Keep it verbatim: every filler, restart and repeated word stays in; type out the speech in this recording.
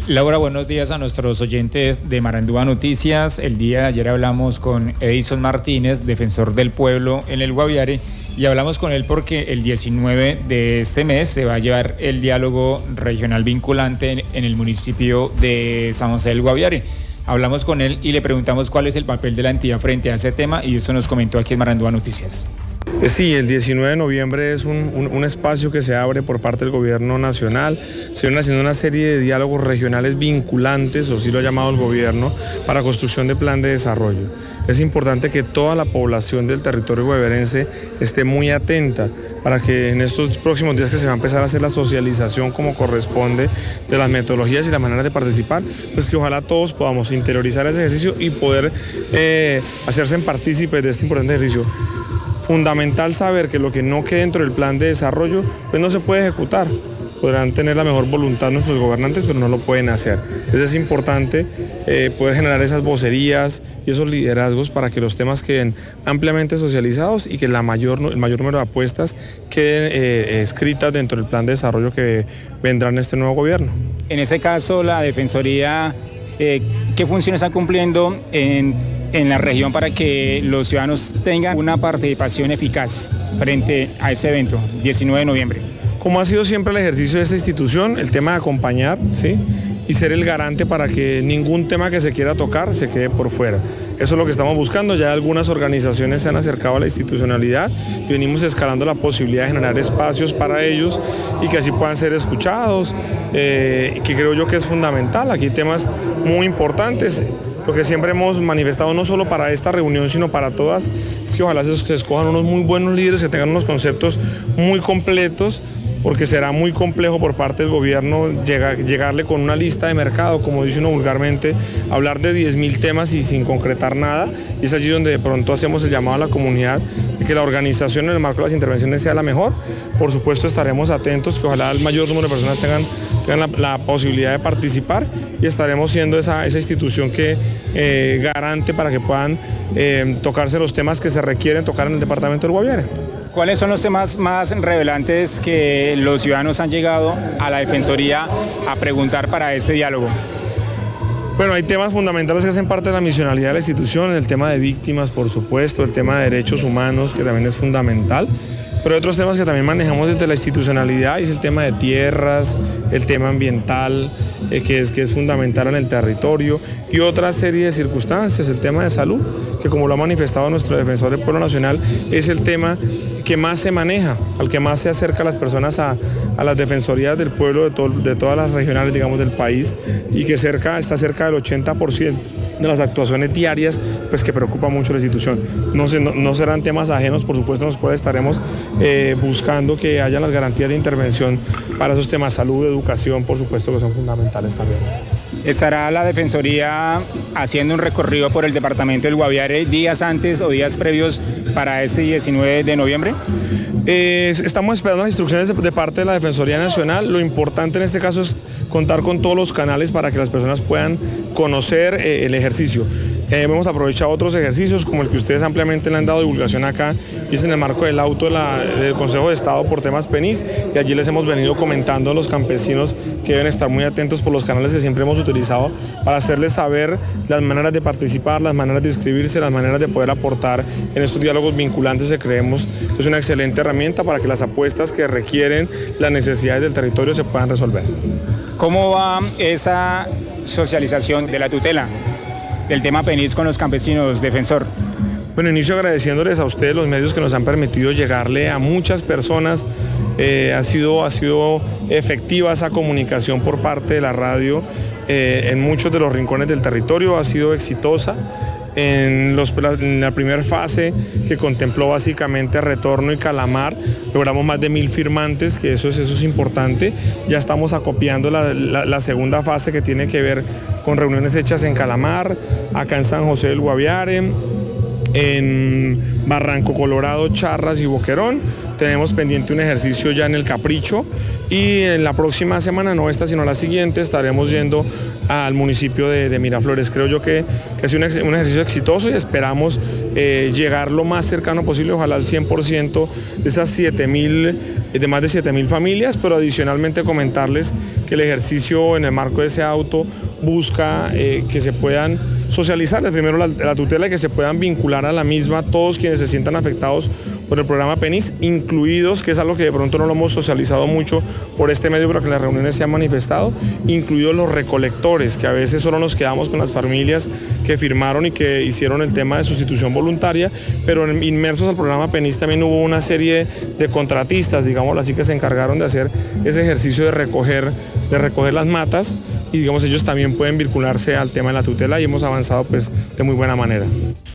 Laura, buenos días a nuestros oyentes de Marandúa Noticias. El día de ayer hablamos con Edison Martínez, defensor del pueblo en el Guaviare, y hablamos con él porque el diecinueve de este mes se va a llevar el diálogo regional vinculante en, en el municipio de San José del Guaviare. Hablamos con él y le preguntamos cuál es el papel de la entidad frente a ese tema, y eso nos comentó aquí en Marandúa Noticias. Sí, el diecinueve de noviembre es un, un, un espacio que se abre por parte del gobierno nacional. Se vienen haciendo una serie de diálogos regionales vinculantes, o así lo ha llamado el gobierno, para construcción de plan de desarrollo. Es importante que toda la población del territorio guaviarense esté muy atenta para que en estos próximos días que se va a empezar a hacer la socialización como corresponde de las metodologías y las maneras de participar, pues que ojalá todos podamos interiorizar ese ejercicio y poder eh, hacerse partícipes de este importante ejercicio. Fundamental saber que lo que no quede dentro del plan de desarrollo pues no se puede ejecutar. Podrán tener la mejor voluntad nuestros gobernantes, pero no lo pueden hacer. Entonces es importante eh, poder generar esas vocerías y esos liderazgos para que los temas queden ampliamente socializados y que la mayor, el mayor número de apuestas queden eh, escritas dentro del plan de desarrollo que vendrá en este nuevo gobierno. En ese caso, la Defensoría, eh, ¿qué funciones está cumpliendo en, en la región para que los ciudadanos tengan una participación eficaz frente a ese evento, diecinueve de noviembre? Como ha sido siempre el ejercicio de esta institución, el tema de acompañar, ¿sí?, y ser el garante para que ningún tema que se quiera tocar se quede por fuera. Eso es lo que estamos buscando. Ya algunas organizaciones se han acercado a la institucionalidad y venimos escalando la posibilidad de generar espacios para ellos y que así puedan ser escuchados, eh, que creo yo que es fundamental. Aquí hay temas muy importantes. Lo que siempre hemos manifestado, no solo para esta reunión, sino para todas, es que ojalá se, se escojan unos muy buenos líderes que tengan unos conceptos muy completos, porque será muy complejo por parte del gobierno llegar, llegarle con una lista de mercado, como dice uno vulgarmente, hablar de diez mil temas y sin concretar nada. Y es allí donde de pronto hacemos el llamado a la comunidad de que la organización en el marco de las intervenciones sea la mejor. Por supuesto estaremos atentos, que ojalá el mayor número de personas tengan, tengan la, la posibilidad de participar, y estaremos siendo esa, esa institución que eh, garante para que puedan eh, tocarse los temas que se requieren tocar en el departamento del Guaviare. ¿Cuáles son los temas más revelantes que los ciudadanos han llegado a la Defensoría a preguntar para este diálogo? Bueno, hay temas fundamentales que hacen parte de la misionalidad de la institución, el tema de víctimas, por supuesto, el tema de derechos humanos, que también es fundamental, pero hay otros temas que también manejamos desde la institucionalidad, y es el tema de tierras, el tema ambiental, eh, que, es, que es fundamental en el territorio, y otra serie de circunstancias, el tema de salud, que como lo ha manifestado nuestro defensor del pueblo nacional, es el tema que más se maneja, al que más se acerca a las personas a, a las defensorías del pueblo de, to, de todas las regionales, digamos, del país, y que cerca, está cerca del ochenta por ciento de las actuaciones diarias, pues que preocupa mucho la institución. No, se, no, no serán temas ajenos, por supuesto, en los cuales estaremos eh, buscando que haya las garantías de intervención para esos temas, salud, educación, por supuesto, que son fundamentales también. ¿Estará la Defensoría haciendo un recorrido por el departamento del Guaviare días antes o días previos para este diecinueve de noviembre? Eh, estamos esperando las instrucciones de, de parte de la Defensoría Nacional. Lo importante en este caso es contar con todos los canales para que las personas puedan conocer eh, el ejercicio. Eh, hemos aprovechado otros ejercicios como el que ustedes ampliamente le han dado divulgación acá, y es en el marco del auto de la, del Consejo de Estado por temas PENIS, y allí les hemos venido comentando a los campesinos que deben estar muy atentos por los canales que siempre hemos utilizado para hacerles saber las maneras de participar, las maneras de inscribirse, las maneras de poder aportar en estos diálogos vinculantes, que creemos que es una excelente herramienta para que las apuestas que requieren las necesidades del territorio se puedan resolver. ¿Cómo va esa socialización de la tutela del tema PENIS con los campesinos, defensor? Bueno, inicio agradeciéndoles a ustedes los medios que nos han permitido llegarle a muchas personas. Eh, ha sido, ha sido efectiva esa comunicación por parte de la radio eh, en muchos de los rincones del territorio, ha sido exitosa. En, los, en la primera fase, que contempló básicamente Retorno y Calamar, logramos más de mil firmantes, que eso es, eso es importante. Ya estamos acopiando la, la, la segunda fase, que tiene que ver con reuniones hechas en Calamar, acá en San José del Guaviare, en Barranco Colorado, Charras y Boquerón. Tenemos pendiente un ejercicio ya en el Capricho, y en la próxima semana, no esta sino la siguiente, estaremos yendo al municipio de, de Miraflores. Creo yo que, que ha sido un, un ejercicio exitoso, y esperamos eh, llegar lo más cercano posible, ojalá al cien por ciento de esas siete mil, de más de siete mil familias, pero adicionalmente comentarles que el ejercicio en el marco de ese auto busca eh, que se puedan socializar primero la, la tutela y que se puedan vincular a la misma todos quienes se sientan afectados por el programa PENIS, incluidos, que es algo que de pronto no lo hemos socializado mucho por este medio, pero que en las reuniones se han manifestado, incluidos los recolectores, que a veces solo nos quedamos con las familias que firmaron y que hicieron el tema de sustitución voluntaria, pero inmersos al programa PENIS también hubo una serie de contratistas, digámoslo así, que se encargaron de hacer ese ejercicio de recoger, de recoger las matas, y digamos ellos también pueden vincularse al tema de la tutela y hemos avanzado pues de muy buena manera.